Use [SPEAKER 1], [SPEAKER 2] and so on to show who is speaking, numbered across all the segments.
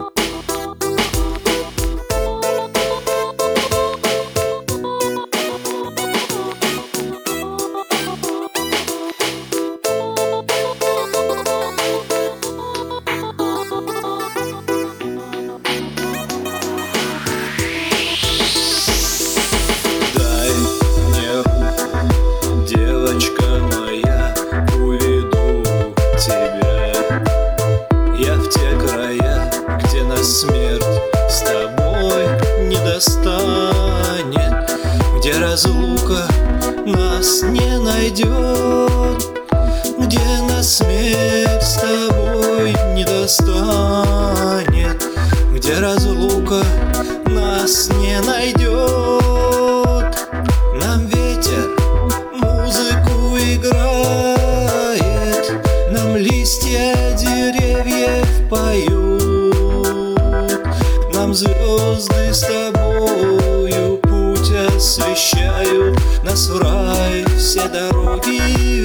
[SPEAKER 1] Смерть с тобой не достанет, где разлука нас не найдет, где нас смерть с тобой не достанет, где разлука нас не найдет. Нам ветер музыку играет, нам листья деревьев поют, нам звезды с тобою путь освещают, нас в рай все дороги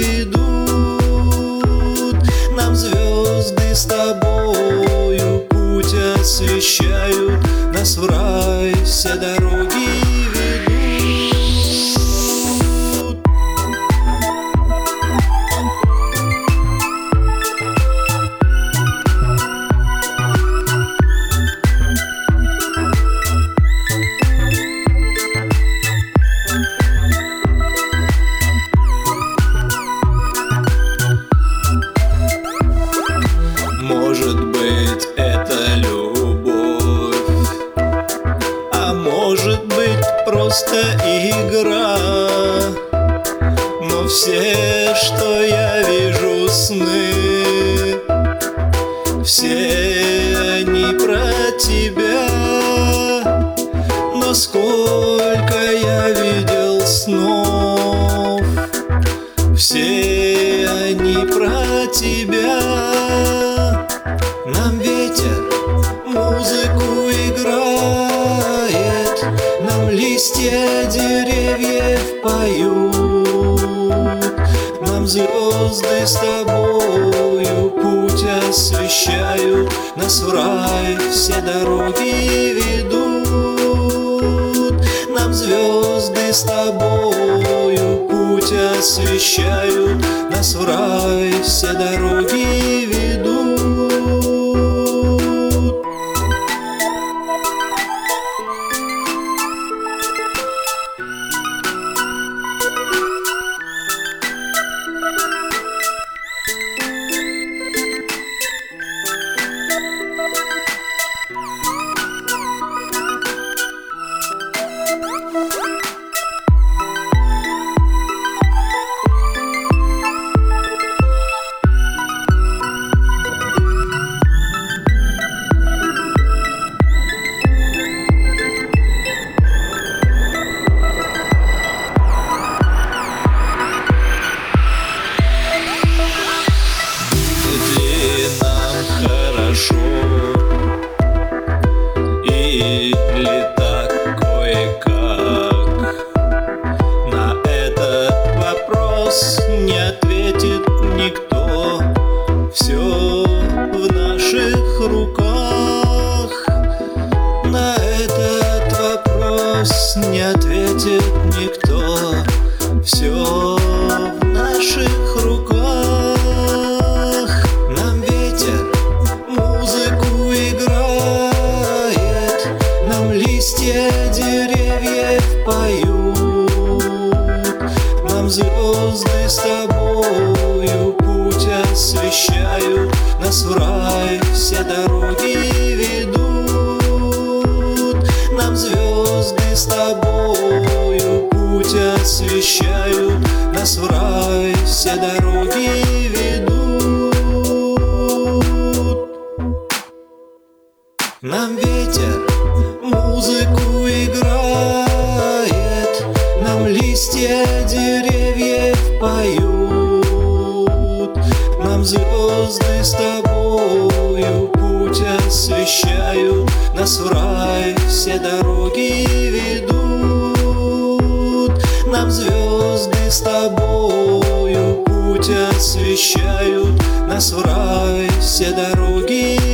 [SPEAKER 1] ведут. Нам звезды с тобою путь освещают, нас в рай все дороги ведут. Может быть, это любовь, а может быть, просто игра. Но все, что я вижу, сны, все они про тебя. Но сколько я видел снов, все они про тебя. Нам ветер музыку играет, нам листья деревьев поют, нам звезды с тобою путь освещают, нас в рай все дороги ведут. Нам звезды с тобою путь освещают, нас в рай все дороги ведут. Или так кое-как? На этот вопрос не ответит никто. Все в наших руках. На этот вопрос не ответит никто. Все в наших руках. Нам ветер музыку играет, нам листья деревьев поют, нам звезды с тобою путь освещают, нас в рай все дороги ведут. Нам звезды с тобою путь освещают, нас в рай все дороги ведут. Нам ветер музыку играет, нам листья деревьев поют, нам звезды с тобою путь освещают, нас в рай все дороги ведут. Нам звезды с тобою путь освещают, нас в рай все дороги